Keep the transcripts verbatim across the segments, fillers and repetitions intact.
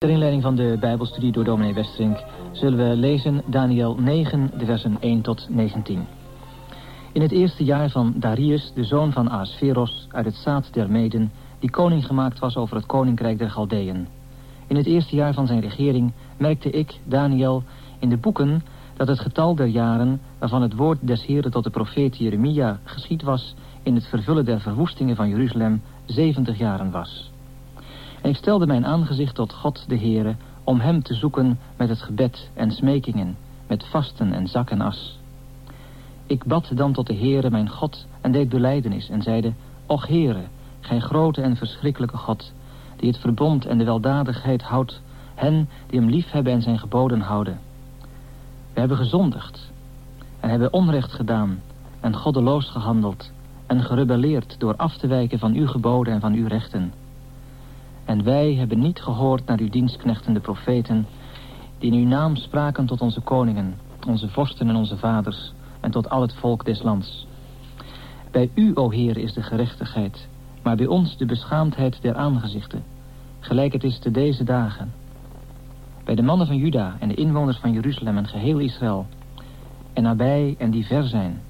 Ter inleiding van de Bijbelstudie door dominee Westerink zullen we lezen Daniël negen, de versen één tot negentien. In het eerste jaar van Darius, de zoon van Ahasveros, uit het zaad der Meden, die koning gemaakt was over het koninkrijk der Galdeën. In het eerste jaar van zijn regering merkte ik, Daniël, in de boeken dat het getal der jaren waarvan het woord des Heren tot de profeet Jeremia geschied was in het vervullen der verwoestingen van Jeruzalem zeventig jaren was. En ik stelde mijn aangezicht tot God de Heere om hem te zoeken met het gebed en smekingen, met vasten en zak en as. Ik bad dan tot de Heere mijn God en deed belijdenis en zeide: Och Heere, gij grote en verschrikkelijke God, die het verbond en de weldadigheid houdt, hen die hem liefhebben en zijn geboden houden. We hebben gezondigd en hebben onrecht gedaan en goddeloos gehandeld en gerebelleerd door af te wijken van uw geboden en van uw rechten. En wij hebben niet gehoord naar uw dienstknechten de profeten, die in uw naam spraken tot onze koningen, onze vorsten en onze vaders, en tot al het volk des lands. Bij u, o Heer, is de gerechtigheid, maar bij ons de beschaamdheid der aangezichten, gelijk het is te deze dagen. Bij de mannen van Juda en de inwoners van Jeruzalem en geheel Israël, en nabij en die ver zijn,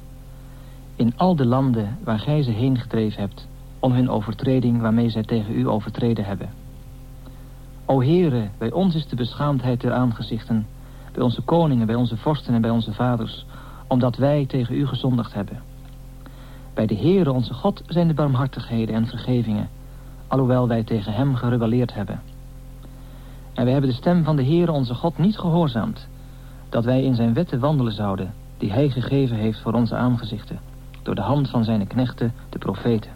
in al de landen waar gij ze heen gedreven hebt, om hun overtreding waarmee zij tegen u overtreden hebben. O Heere, bij ons is de beschaamdheid der aangezichten, bij onze koningen, bij onze vorsten en bij onze vaders, omdat wij tegen u gezondigd hebben. Bij de Heere onze God zijn de barmhartigheden en vergevingen, alhoewel wij tegen hem gerebelleerd hebben. En wij hebben de stem van de Heere onze God niet gehoorzaamd, dat wij in zijn wetten wandelen zouden, die hij gegeven heeft voor onze aangezichten, door de hand van zijn knechten, de profeten.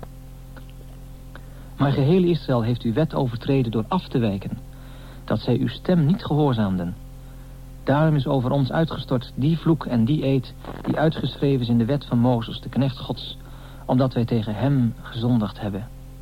Maar geheel Israël heeft uw wet overtreden door af te wijken, dat zij uw stem niet gehoorzaamden. Daarom is over ons uitgestort die vloek en die eed, die uitgeschreven is in de wet van Mozes, de knecht Gods, omdat wij tegen hem gezondigd hebben.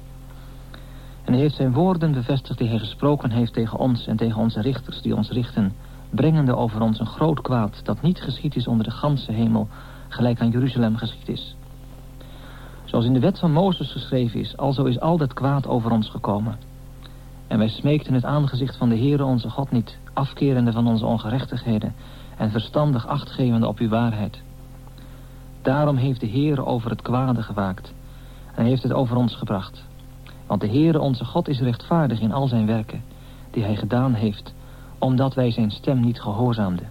En hij heeft zijn woorden bevestigd die hij gesproken heeft tegen ons en tegen onze richters die ons richten, brengende over ons een groot kwaad dat niet geschied is onder de ganse hemel, gelijk aan Jeruzalem geschied is. Zoals in de wet van Mozes geschreven is, alzo is al dat kwaad over ons gekomen. En wij smeekten het aangezicht van de Heere onze God niet, afkerende van onze ongerechtigheden en verstandig achtgevende op uw waarheid. Daarom heeft de Heere over het kwade gewaakt en heeft het over ons gebracht. Want de Heere onze God is rechtvaardig in al zijn werken, die hij gedaan heeft, omdat wij zijn stem niet gehoorzaamden.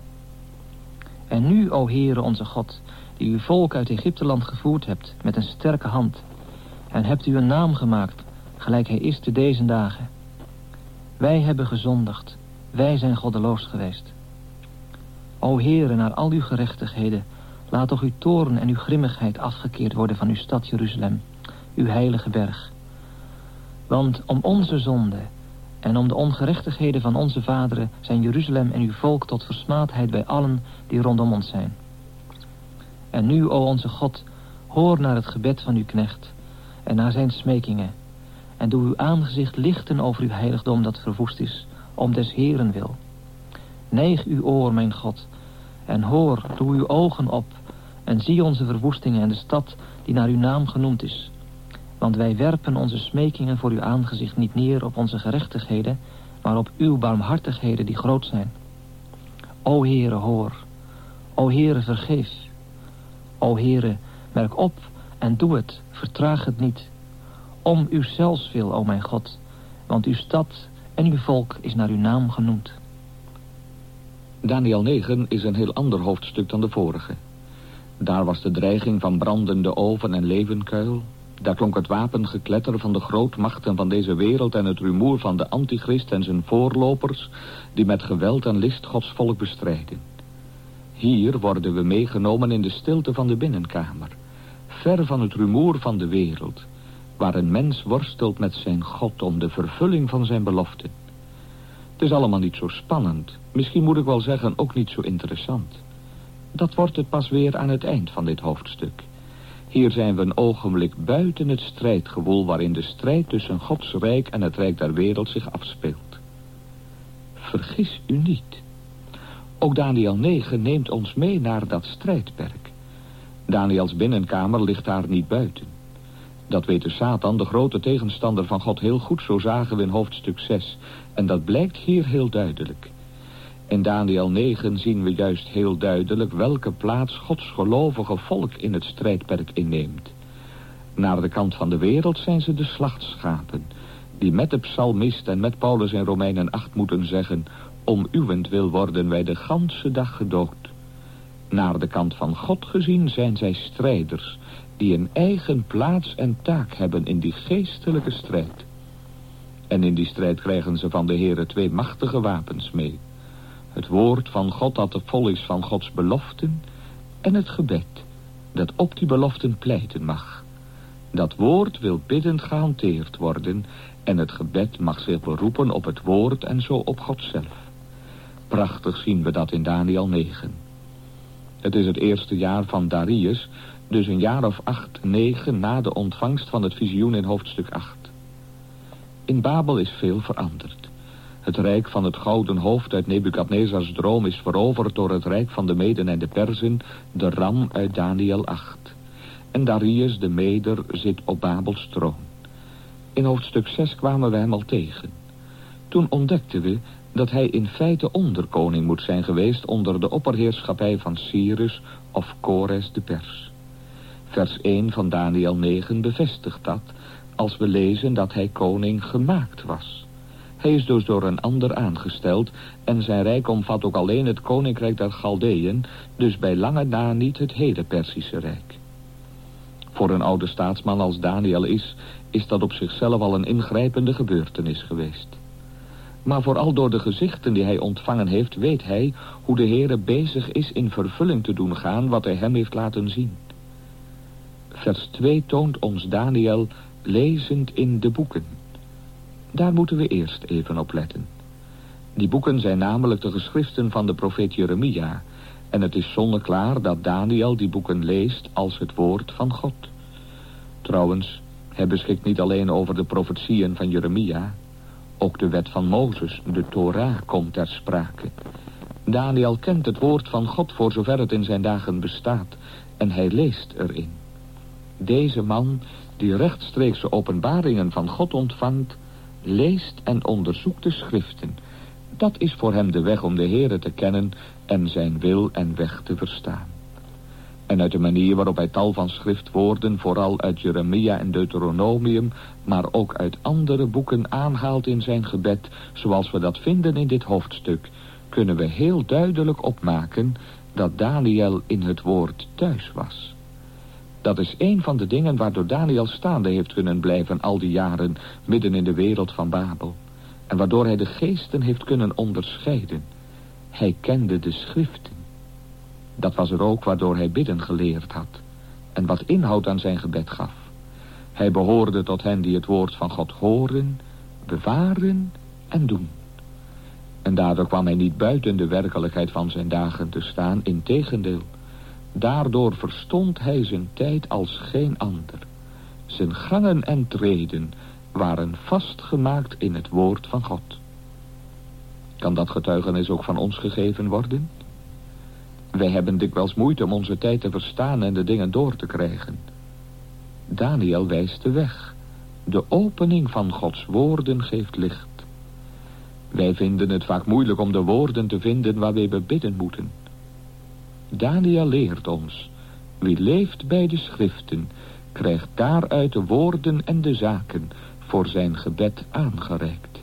En nu, o Heere onze God, die uw volk uit Egypteland gevoerd hebt met een sterke hand, en hebt u een naam gemaakt, gelijk hij is te deze dagen. Wij hebben gezondigd, wij zijn goddeloos geweest. O Heere, naar al uw gerechtigheden, laat toch uw toorn en uw grimmigheid afgekeerd worden van uw stad Jeruzalem, uw heilige berg. Want om onze zonde en om de ongerechtigheden van onze vaderen zijn Jeruzalem en uw volk tot versmaadheid bij allen die rondom ons zijn. En nu, o onze God, hoor naar het gebed van uw knecht en naar zijn smekingen, en doe uw aangezicht lichten over uw heiligdom dat verwoest is, om des Heeren wil. Neig uw oor, mijn God, en hoor, doe uw ogen op, en zie onze verwoestingen en de stad die naar uw naam genoemd is. Want wij werpen onze smekingen voor uw aangezicht niet neer op onze gerechtigheden, maar op uw barmhartigheden die groot zijn. O Heere, hoor. O Heere, vergeef. O Heere, merk op en doe het, vertraag het niet. Om uw zelfs wil, o mijn God, want uw stad en uw volk is naar uw naam genoemd. Daniël negen is een heel ander hoofdstuk dan de vorige. Daar was de dreiging van brandende oven en leeuwenkuil. Daar klonk het wapengekletter van de grootmachten van deze wereld en het rumoer van de antichrist en zijn voorlopers, die met geweld en list Gods volk bestrijden. Hier worden we meegenomen in de stilte van de binnenkamer, ver van het rumoer van de wereld, waar een mens worstelt met zijn God om de vervulling van zijn beloften. Het is allemaal niet zo spannend, misschien moet ik wel zeggen ook niet zo interessant. Dat wordt het pas weer aan het eind van dit hoofdstuk. Hier zijn we een ogenblik buiten het strijdgewoel waarin de strijd tussen Gods rijk en het rijk der wereld zich afspeelt. Vergis u niet. Ook Daniël negen neemt ons mee naar dat strijdperk. Daniëls binnenkamer ligt daar niet buiten. Dat weet de Satan, de grote tegenstander van God, heel goed, zo zagen we in hoofdstuk zes. En dat blijkt hier heel duidelijk. In Daniël negen zien we juist heel duidelijk welke plaats Gods gelovige volk in het strijdperk inneemt. Naar de kant van de wereld zijn ze de slachtschapen, die met de psalmist en met Paulus in Romeinen acht moeten zeggen: om uwentwil worden wij de ganse dag gedood. Naar de kant van God gezien zijn zij strijders, die een eigen plaats en taak hebben in die geestelijke strijd. En in die strijd krijgen ze van de Heere twee machtige wapens mee. Het woord van God dat vol is van Gods beloften, en het gebed dat op die beloften pleiten mag. Dat woord wil biddend gehanteerd worden, en het gebed mag zich beroepen op het woord en zo op God zelf. Prachtig zien we dat in Daniël negen. Het is het eerste jaar van Darius, dus een jaar of acht, negen na de ontvangst van het visioen in hoofdstuk acht. In Babel is veel veranderd. Het rijk van het gouden hoofd uit Nebukadnezars droom is veroverd door het rijk van de Meden en de Perzen, de ram uit Daniël acht. En Darius de Meder zit op Babels troon. In hoofdstuk zes kwamen we hem al tegen. Toen ontdekten we dat hij in feite onderkoning moet zijn geweest onder de opperheerschappij van Cyrus of Kores de Pers. Vers één van Daniël negen bevestigt dat, als we lezen dat hij koning gemaakt was. Hij is dus door een ander aangesteld, en zijn rijk omvat ook alleen het koninkrijk der Chaldeeën, dus bij lange na niet het hele Perzische rijk. Voor een oude staatsman als Daniël is, is dat op zichzelf al een ingrijpende gebeurtenis geweest. Maar vooral door de gezichten die hij ontvangen heeft, weet hij hoe de Heere bezig is in vervulling te doen gaan wat hij hem heeft laten zien. Vers twee toont ons Daniël lezend in de boeken. Daar moeten we eerst even op letten. Die boeken zijn namelijk de geschriften van de profeet Jeremia, en het is zonneklaar dat Daniël die boeken leest als het woord van God. Trouwens, hij beschikt niet alleen over de profetieën van Jeremia, ook de wet van Mozes, de Torah, komt ter sprake. Daniël kent het woord van God voor zover het in zijn dagen bestaat, en hij leest erin. Deze man, die rechtstreekse openbaringen van God ontvangt, leest en onderzoekt de schriften. Dat is voor hem de weg om de Heere te kennen en zijn wil en weg te verstaan. En uit de manier waarop hij tal van schriftwoorden, vooral uit Jeremia en Deuteronomium, maar ook uit andere boeken aanhaalt in zijn gebed, zoals we dat vinden in dit hoofdstuk, kunnen we heel duidelijk opmaken dat Daniël in het woord thuis was. Dat is een van de dingen waardoor Daniël staande heeft kunnen blijven al die jaren midden in de wereld van Babel. En waardoor hij de geesten heeft kunnen onderscheiden. Hij kende de schriften. Dat was er ook waardoor hij bidden geleerd had. En wat inhoud aan zijn gebed gaf. Hij behoorde tot hen die het woord van God horen, bewaren en doen. En daardoor kwam hij niet buiten de werkelijkheid van zijn dagen te staan, integendeel. Daardoor verstond hij zijn tijd als geen ander. Zijn gangen en treden waren vastgemaakt in het woord van God. Kan dat getuigenis ook van ons gegeven worden? Wij hebben dikwijls moeite om onze tijd te verstaan en de dingen door te krijgen. Daniël wijst de weg. De opening van Gods woorden geeft licht. Wij vinden het vaak moeilijk om de woorden te vinden waarmee we bidden moeten. Daniël leert ons, wie leeft bij de schriften, krijgt daaruit de woorden en de zaken voor zijn gebed aangereikt.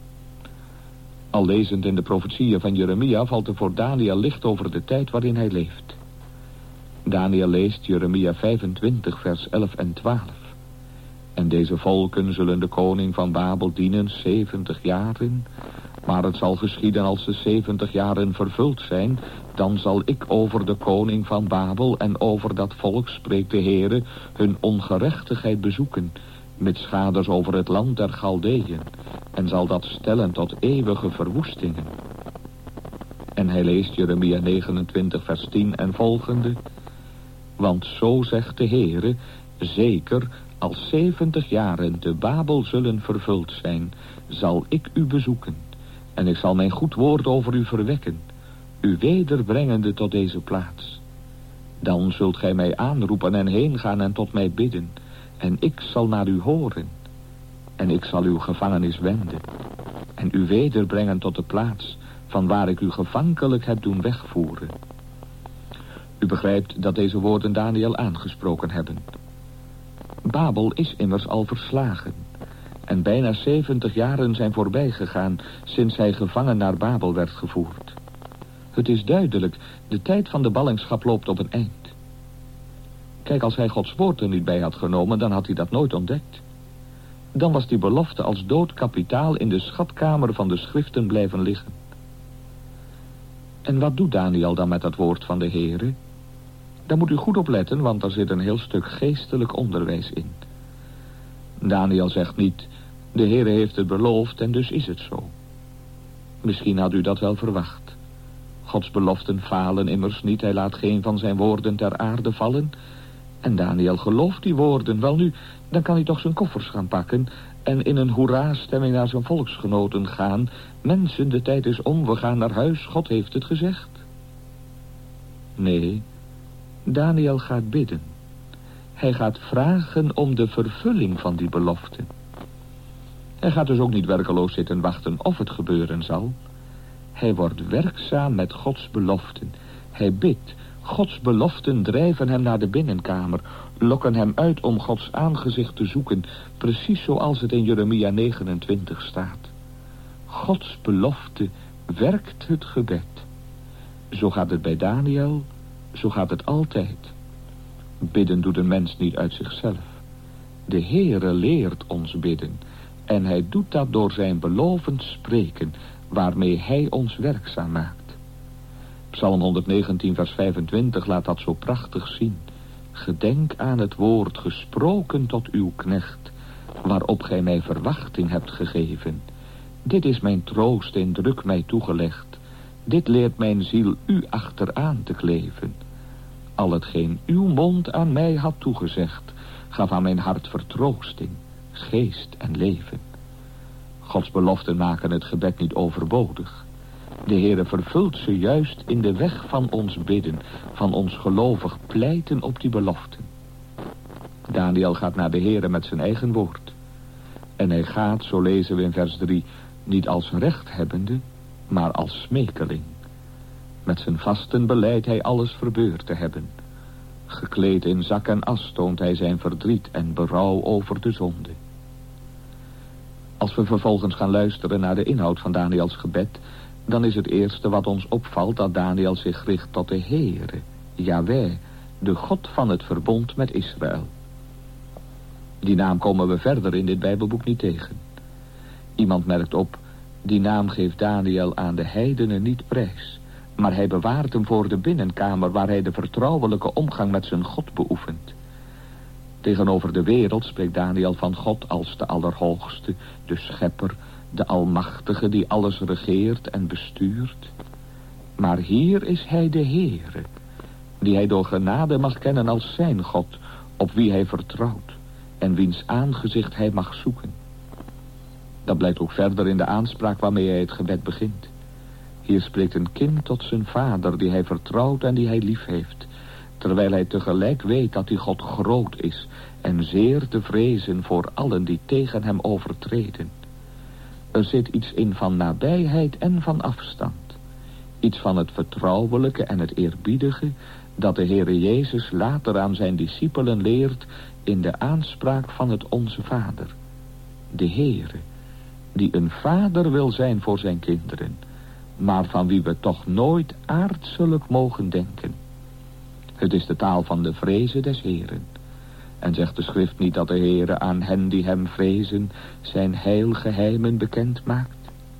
Al lezend in de profetieën van Jeremia valt er voor Daniël licht over de tijd waarin hij leeft. Daniël leest Jeremia vijfentwintig vers elf en twaalf. En deze volken zullen de koning van Babel dienen zeventig jaren. Maar het zal geschieden als de zeventig jaren vervuld zijn, dan zal ik over de koning van Babel en over dat volk, spreekt de Heere, hun ongerechtigheid bezoeken, met schades over het land der Chaldeeën, en zal dat stellen tot eeuwige verwoestingen. En hij leest Jeremia negenentwintig vers tien en volgende. Want zo zegt de Heere, zeker, als zeventig jaren te Babel zullen vervuld zijn, zal ik u bezoeken. En ik zal mijn goed woord over u verwekken, u wederbrengende tot deze plaats. Dan zult gij mij aanroepen en heen gaan en tot mij bidden. En ik zal naar u horen. En ik zal uw gevangenis wenden. En u wederbrengen tot de plaats van waar ik u gevankelijk heb doen wegvoeren. U begrijpt dat deze woorden Daniel aangesproken hebben. Babel is immers al verslagen. En bijna zeventig jaren zijn voorbij gegaan sinds hij gevangen naar Babel werd gevoerd. Het is duidelijk, de tijd van de ballingschap loopt op een eind. Kijk, als hij Gods woord er niet bij had genomen, dan had hij dat nooit ontdekt. Dan was die belofte als dood kapitaal in de schatkamer van de schriften blijven liggen. En wat doet Daniel dan met dat woord van de Heere? Daar moet u goed op letten, want er zit een heel stuk geestelijk onderwijs in. Daniel zegt niet, de Heere heeft het beloofd en dus is het zo. Misschien had u dat wel verwacht. Gods beloften falen immers niet, hij laat geen van zijn woorden ter aarde vallen. En Daniel gelooft die woorden, wel nu, dan kan hij toch zijn koffers gaan pakken en in een hoera-stemming naar zijn volksgenoten gaan. Mensen, de tijd is om, we gaan naar huis, God heeft het gezegd. Nee, Daniel gaat bidden. Hij gaat vragen om de vervulling van die belofte. Hij gaat dus ook niet werkeloos zitten wachten of het gebeuren zal. Hij wordt werkzaam met Gods beloften. Hij bidt. Gods beloften drijven hem naar de binnenkamer, lokken hem uit om Gods aangezicht te zoeken, precies zoals het in Jeremia negenentwintig staat. Gods belofte werkt het gebed. Zo gaat het bij Daniel, zo gaat het altijd. Bidden doet een mens niet uit zichzelf. De Heere leert ons bidden en hij doet dat door zijn belovend spreken, waarmee hij ons werkzaam maakt. Psalm honderdnegentien vers vijfentwintig laat dat zo prachtig zien. Gedenk aan het woord gesproken tot uw knecht, waarop gij mij verwachting hebt gegeven. Dit is mijn troost en druk mij toegelegd. Dit leert mijn ziel u achteraan te kleven. Al hetgeen uw mond aan mij had toegezegd, gaf aan mijn hart vertroosting, geest en leven. Gods beloften maken het gebed niet overbodig. De Heere vervult ze juist in de weg van ons bidden, van ons gelovig pleiten op die beloften. Daniel gaat naar de Heere met zijn eigen woord. En hij gaat, zo lezen we in vers drie, niet als rechthebbende, maar als smekeling. Met zijn vasten beleidt hij alles verbeurd te hebben. Gekleed in zak en as toont hij zijn verdriet en berouw over de zonde. Als we vervolgens gaan luisteren naar de inhoud van Daniels gebed, dan is het eerste wat ons opvalt dat Daniel zich richt tot de Heere, Jahweh, de God van het verbond met Israël. Die naam komen we verder in dit Bijbelboek niet tegen. Iemand merkt op, die naam geeft Daniel aan de heidenen niet prijs, maar hij bewaart hem voor de binnenkamer waar hij de vertrouwelijke omgang met zijn God beoefent. Tegenover de wereld spreekt Daniel van God als de Allerhoogste, de Schepper, de Almachtige die alles regeert en bestuurt. Maar hier is hij de Heere, die hij door genade mag kennen als zijn God, op wie hij vertrouwt en wiens aangezicht hij mag zoeken. Dat blijkt ook verder in de aanspraak waarmee hij het gebed begint. Hier spreekt een kind tot zijn vader die hij vertrouwt en die hij lief heeft, terwijl hij tegelijk weet dat die God groot is en zeer te vrezen voor allen die tegen hem overtreden. Er zit iets in van nabijheid en van afstand. Iets van het vertrouwelijke en het eerbiedige dat de Heere Jezus later aan zijn discipelen leert in de aanspraak van het Onze Vader. De Heere, die een vader wil zijn voor zijn kinderen, maar van wie we toch nooit aardselijk mogen denken. Het is de taal van de vreze des Heeren. En zegt de schrift niet dat de Heere aan hen die hem vrezen zijn heilgeheimen bekend maakt?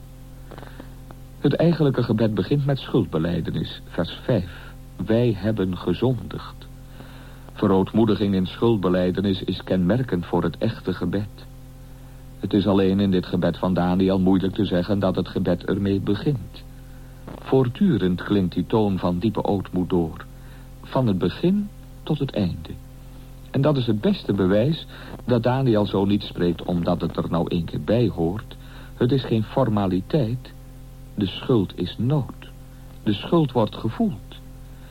Het eigenlijke gebed begint met schuldbelijdenis, vers vijf. Wij hebben gezondigd. Verootmoediging in schuldbelijdenis is kenmerkend voor het echte gebed. Het is alleen in dit gebed van Daniel moeilijk te zeggen dat het gebed ermee begint. Voortdurend klinkt die toon van diepe ootmoed door, van het begin tot het einde. En dat is het beste bewijs dat Daniel zo niet spreekt omdat het er nou één keer bij hoort. Het is geen formaliteit. De schuld is nood. De schuld wordt gevoeld.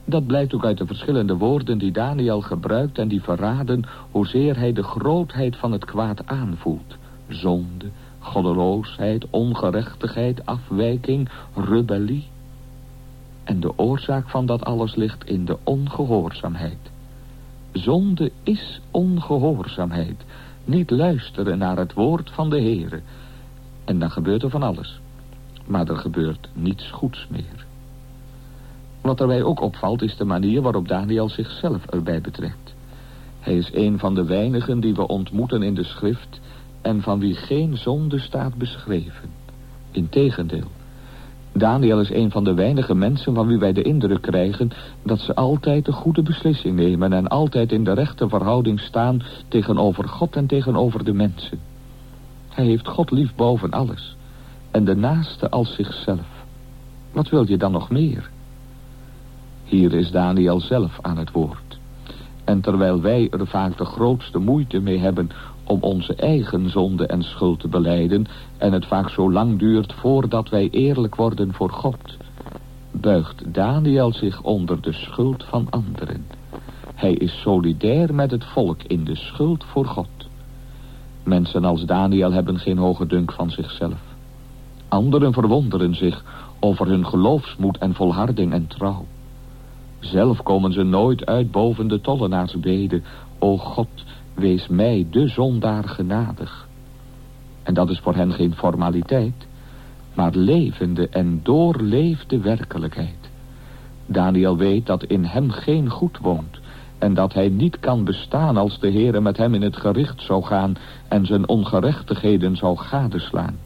Dat blijkt ook uit de verschillende woorden die Daniel gebruikt en die verraden hoezeer hij de grootheid van het kwaad aanvoelt. Zonde, goddeloosheid, ongerechtigheid, afwijking, rebellie. En de oorzaak van dat alles ligt in de ongehoorzaamheid. Zonde is ongehoorzaamheid. Niet luisteren naar het woord van de Heere. En dan gebeurt er van alles. Maar er gebeurt niets goeds meer. Wat erbij ook opvalt is de manier waarop Daniel zichzelf erbij betrekt. Hij is een van de weinigen die we ontmoeten in de schrift en van wie geen zonde staat beschreven. Integendeel, Daniel is een van de weinige mensen van wie wij de indruk krijgen dat ze altijd de goede beslissing nemen en altijd in de rechte verhouding staan tegenover God en tegenover de mensen. Hij heeft God lief boven alles en de naaste als zichzelf. Wat wil je dan nog meer? Hier is Daniel zelf aan het woord. En terwijl wij er vaak de grootste moeite mee hebben om onze eigen zonde en schuld te belijden, en het vaak zo lang duurt voordat wij eerlijk worden voor God, buigt Daniel zich onder de schuld van anderen. Hij is solidair met het volk in de schuld voor God. Mensen als Daniel hebben geen hoge dunk van zichzelf. Anderen verwonderen zich over hun geloofsmoed en volharding en trouw. Zelf komen ze nooit uit boven de tollenaarsbede. O God, wees mij de zondaar genadig. En dat is voor hen geen formaliteit, maar levende en doorleefde werkelijkheid. Daniel weet dat in hem geen goed woont en dat hij niet kan bestaan als de Heere met hem in het gericht zou gaan en zijn ongerechtigheden zou gadeslaan.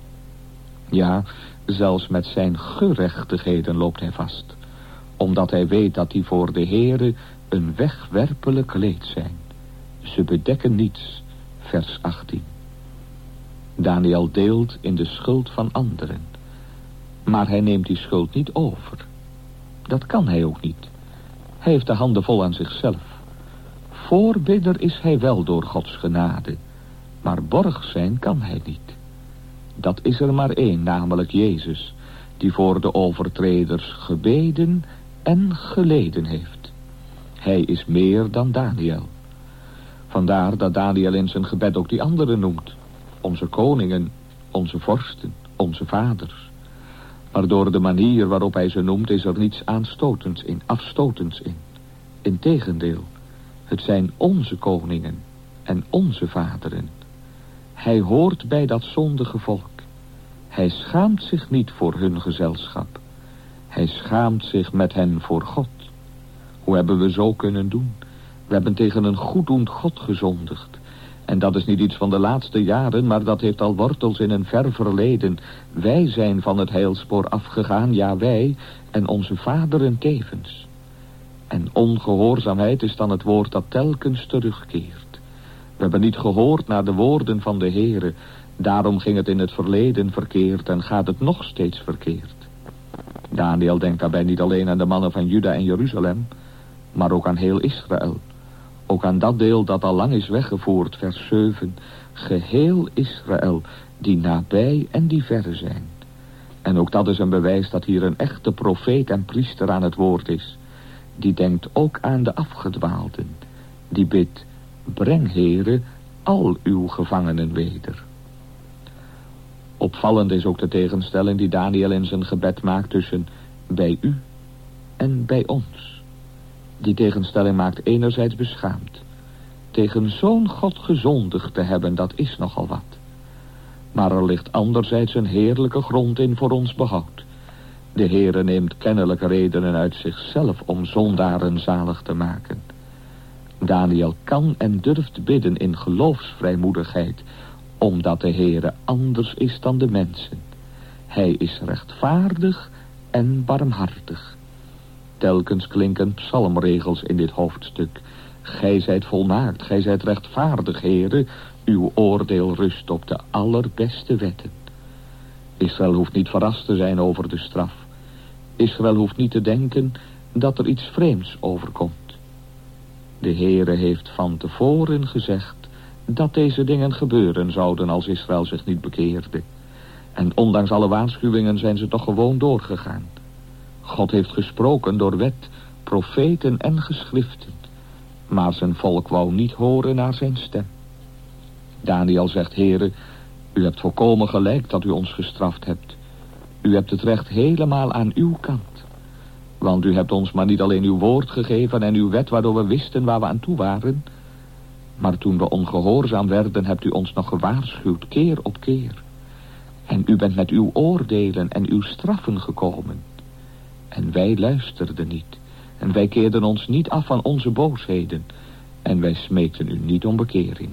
Ja, zelfs met zijn gerechtigheden loopt hij vast, omdat hij weet dat die voor de Heere een wegwerpelijk leed zijn. Ze bedekken niets, vers achttien. Daniel deelt in de schuld van anderen, maar hij neemt die schuld niet over. Dat kan hij ook niet. Hij heeft de handen vol aan zichzelf. Voorbidder is hij wel door Gods genade, maar borg zijn kan hij niet. Dat is er maar één, namelijk Jezus, die voor de overtreders gebeden en geleden heeft. Hij is meer dan Daniel. Vandaar dat Daniel in zijn gebed ook die anderen noemt. Onze koningen, onze vorsten, onze vaders. Maar door de manier waarop hij ze noemt is er niets aanstotends in, afstotends in. Integendeel, het zijn onze koningen en onze vaderen. Hij hoort bij dat zondige volk. Hij schaamt zich niet voor hun gezelschap. Hij schaamt zich met hen voor God. Hoe hebben we zo kunnen doen? We hebben tegen een goeddoend God gezondigd. En dat is niet iets van de laatste jaren, maar dat heeft al wortels in een ver verleden. Wij zijn van het heilspoor afgegaan, ja wij en onze vaderen tevens. En ongehoorzaamheid is dan het woord dat telkens terugkeert. We hebben niet gehoord naar de woorden van de Heere. Daarom ging het in het verleden verkeerd en gaat het nog steeds verkeerd. Daniel denkt daarbij niet alleen aan de mannen van Juda en Jeruzalem, maar ook aan heel Israël. Ook aan dat deel dat al lang is weggevoerd, vers zeven. Geheel Israël, die nabij en die verre zijn. En ook dat is een bewijs dat hier een echte profeet en priester aan het woord is. Die denkt ook aan de afgedwaalden. Die bidt, breng Heere al uw gevangenen weder. Opvallend is ook de tegenstelling die Daniel in zijn gebed maakt tussen bij u en bij ons. Die tegenstelling maakt enerzijds beschaamd. Tegen zo'n God gezondigd te hebben, dat is nogal wat. Maar er ligt anderzijds een heerlijke grond in voor ons behoud. De Heere neemt kennelijk redenen uit zichzelf om zondaren zalig te maken. Daniel kan en durft bidden in geloofsvrijmoedigheid, omdat de Heere anders is dan de mensen. Hij is rechtvaardig en barmhartig. Telkens klinken psalmregels in dit hoofdstuk. Gij zijt volmaakt, gij zijt rechtvaardig, Heere. Uw oordeel rust op de allerbeste wetten. Israël hoeft niet verrast te zijn over de straf. Israël hoeft niet te denken dat er iets vreemds overkomt. De Heere heeft van tevoren gezegd dat deze dingen gebeuren zouden als Israël zich niet bekeerde. En ondanks alle waarschuwingen zijn ze toch gewoon doorgegaan. God heeft gesproken door wet profeten en geschriften. Maar zijn volk wou niet horen naar zijn stem. Daniel zegt, Heere, u hebt volkomen gelijk dat u ons gestraft hebt. U hebt het recht helemaal aan uw kant. Want u hebt ons maar niet alleen uw woord gegeven en uw wet waardoor we wisten waar we aan toe waren. Maar toen we ongehoorzaam werden, hebt u ons nog gewaarschuwd, keer op keer. En u bent met uw oordelen en uw straffen gekomen. En wij luisterden niet. En wij keerden ons niet af van onze boosheden. En wij smeekten u niet om bekering.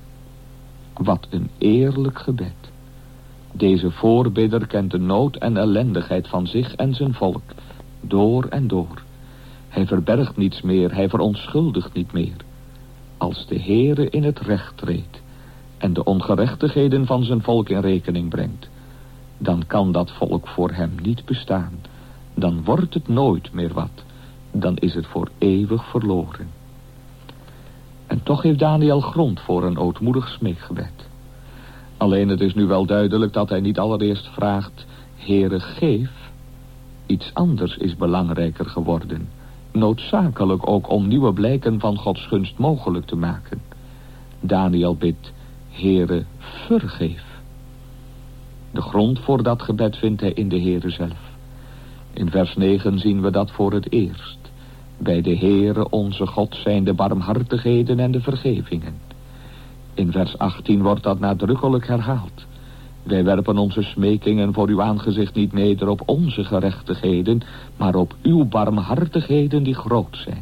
Wat een eerlijk gebed. Deze voorbidder kent de nood en ellendigheid van zich en zijn volk. Door en door. Hij verbergt niets meer, hij verontschuldigt niet meer. Als de Heere in het recht treedt en de ongerechtigheden van zijn volk in rekening brengt, dan kan dat volk voor hem niet bestaan. Dan wordt het nooit meer wat. Dan is het voor eeuwig verloren. En toch heeft Daniel grond voor een ootmoedig smeekgebed. Alleen het is nu wel duidelijk dat hij niet allereerst vraagt, Heere, geef. Iets anders is belangrijker geworden. Noodzakelijk ook om nieuwe blijken van Gods gunst mogelijk te maken. Daniel bidt, Heere, vergeef. De grond voor dat gebed vindt hij in de Heere zelf. In vers negen zien we dat voor het eerst. Bij de Heere onze God zijn de barmhartigheden en de vergevingen. In vers achttien wordt dat nadrukkelijk herhaald. Wij werpen onze smekingen voor uw aangezicht niet neder op onze gerechtigheden, maar op uw barmhartigheden die groot zijn.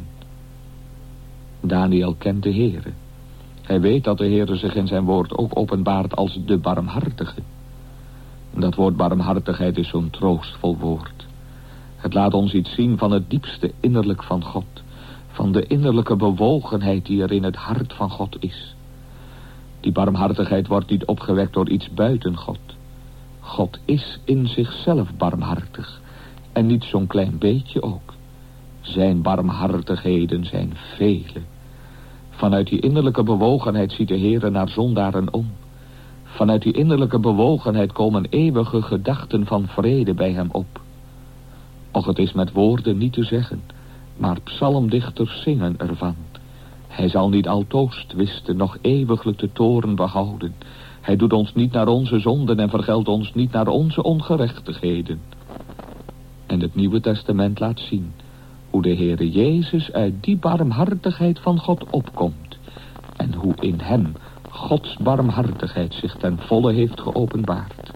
Daniel kent de Heere. Hij weet dat de Heere zich in zijn woord ook openbaart als de barmhartige. Dat woord barmhartigheid is zo'n troostvol woord. Het laat ons iets zien van het diepste innerlijk van God. Van de innerlijke bewogenheid die er in het hart van God is. Die barmhartigheid wordt niet opgewekt door iets buiten God. God is in zichzelf barmhartig. En niet zo'n klein beetje ook. Zijn barmhartigheden zijn vele. Vanuit die innerlijke bewogenheid ziet de Heere naar zondaren om. Vanuit die innerlijke bewogenheid komen eeuwige gedachten van vrede bij hem op. Och, het is met woorden niet te zeggen, maar psalmdichters zingen ervan. Hij zal niet altoos twisten, nog eeuwiglijk de toorn behouden. Hij doet ons niet naar onze zonden en vergeldt ons niet naar onze ongerechtigheden. En het Nieuwe Testament laat zien hoe de Heere Jezus uit die barmhartigheid van God opkomt. En hoe in hem Gods barmhartigheid zich ten volle heeft geopenbaard.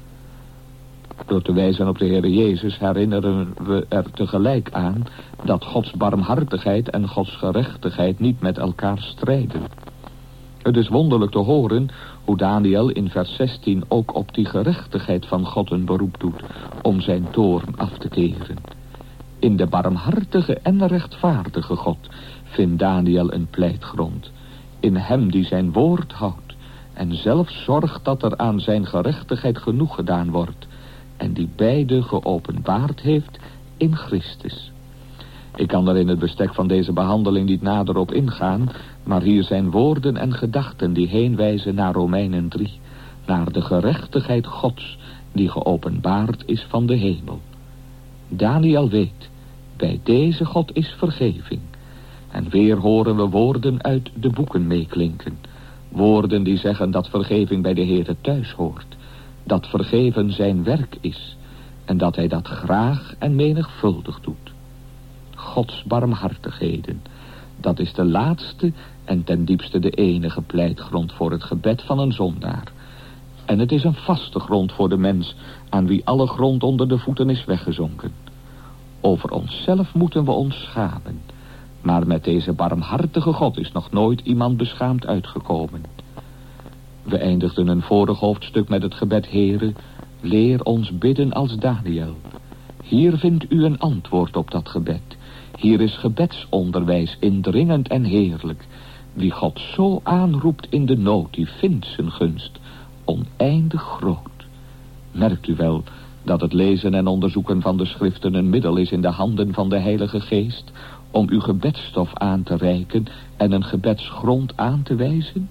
Door te wijzen op de Heere Jezus herinneren we er tegelijk aan dat Gods barmhartigheid en Gods gerechtigheid niet met elkaar strijden. Het is wonderlijk te horen hoe Daniel in vers zestien ook op die gerechtigheid van God een beroep doet om zijn toorn af te keren. In de barmhartige en rechtvaardige God vindt Daniel een pleitgrond. In hem die zijn woord houdt en zelf zorgt dat er aan zijn gerechtigheid genoeg gedaan wordt. En die beide geopenbaard heeft in Christus. Ik kan er in het bestek van deze behandeling niet nader op ingaan, maar hier zijn woorden en gedachten die heenwijzen naar Romeinen drie. Naar de gerechtigheid Gods die geopenbaard is van de hemel. Daniel weet, bij deze God is vergeving. En weer horen we woorden uit de boeken meeklinken. Woorden die zeggen dat vergeving bij de Heere thuis hoort. Dat vergeven zijn werk is. En dat hij dat graag en menigvuldig doet. Gods barmhartigheden. Dat is de laatste en ten diepste de enige pleitgrond voor het gebed van een zondaar. En het is een vaste grond voor de mens aan wie alle grond onder de voeten is weggezonken. Over onszelf moeten we ons schamen. Maar met deze barmhartige God is nog nooit iemand beschaamd uitgekomen. We eindigden een vorig hoofdstuk met het gebed, Heere, leer ons bidden als Daniel. Hier vindt u een antwoord op dat gebed. Hier is gebedsonderwijs indringend en heerlijk. Wie God zo aanroept in de nood, die vindt zijn gunst oneindig groot. Merkt u wel dat het lezen en onderzoeken van de schriften een middel is in de handen van de Heilige Geest om uw gebedsstof aan te reiken en een gebedsgrond aan te wijzen?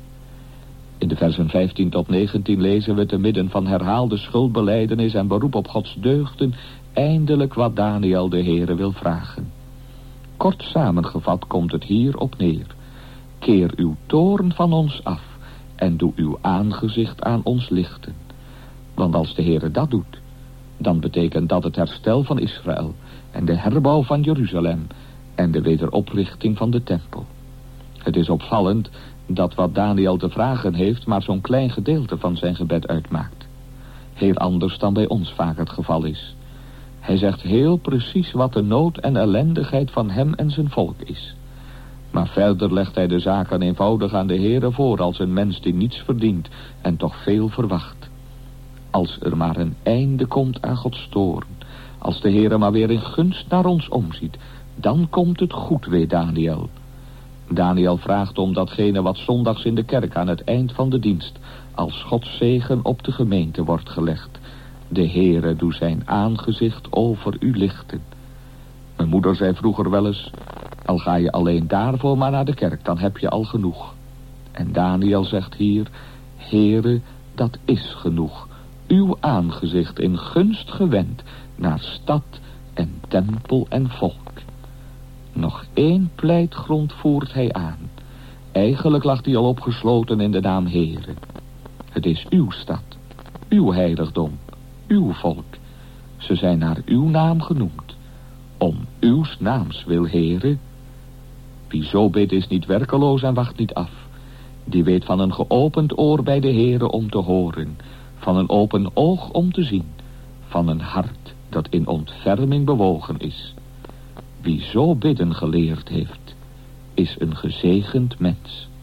In de versen vijftien tot negentien lezen we te midden van herhaalde schuldbelijdenis en beroep op Gods deugden eindelijk wat Daniel de Heere wil vragen. Kort samengevat komt het hier op neer. Keer uw toorn van ons af en doe uw aangezicht aan ons lichten. Want als de Heere dat doet, dan betekent dat het herstel van Israël en de herbouw van Jeruzalem en de wederoprichting van de tempel. Het is opvallend dat wat Daniel te vragen heeft maar zo'n klein gedeelte van zijn gebed uitmaakt. Heel anders dan bij ons vaak het geval is. Hij zegt heel precies wat de nood en ellendigheid van hem en zijn volk is. Maar verder legt hij de zaken eenvoudig aan de Heere voor als een mens die niets verdient en toch veel verwacht. Als er maar een einde komt aan Gods toorn, als de Heere maar weer in gunst naar ons omziet, dan komt het goed weer, Daniel. Daniel vraagt om datgene wat zondags in de kerk aan het eind van de dienst als Gods zegen op de gemeente wordt gelegd. De Heere doet zijn aangezicht over u lichten. Mijn moeder zei vroeger wel eens, al ga je alleen daarvoor maar naar de kerk, dan heb je al genoeg. En Daniel zegt hier, Heere, dat is genoeg. Uw aangezicht in gunst gewend naar stad en tempel en volk. Nog één pleitgrond voert hij aan. Eigenlijk lag hij al opgesloten in de naam Heere. Het is uw stad, uw heiligdom, uw volk. Ze zijn naar uw naam genoemd. Om uw naams wil, Heere. Wie zo bidt is niet werkeloos en wacht niet af. Die weet van een geopend oor bij de Heere om te horen. Van een open oog om te zien. Van een hart dat in ontferming bewogen is. Wie zo bidden geleerd heeft, is een gezegend mens.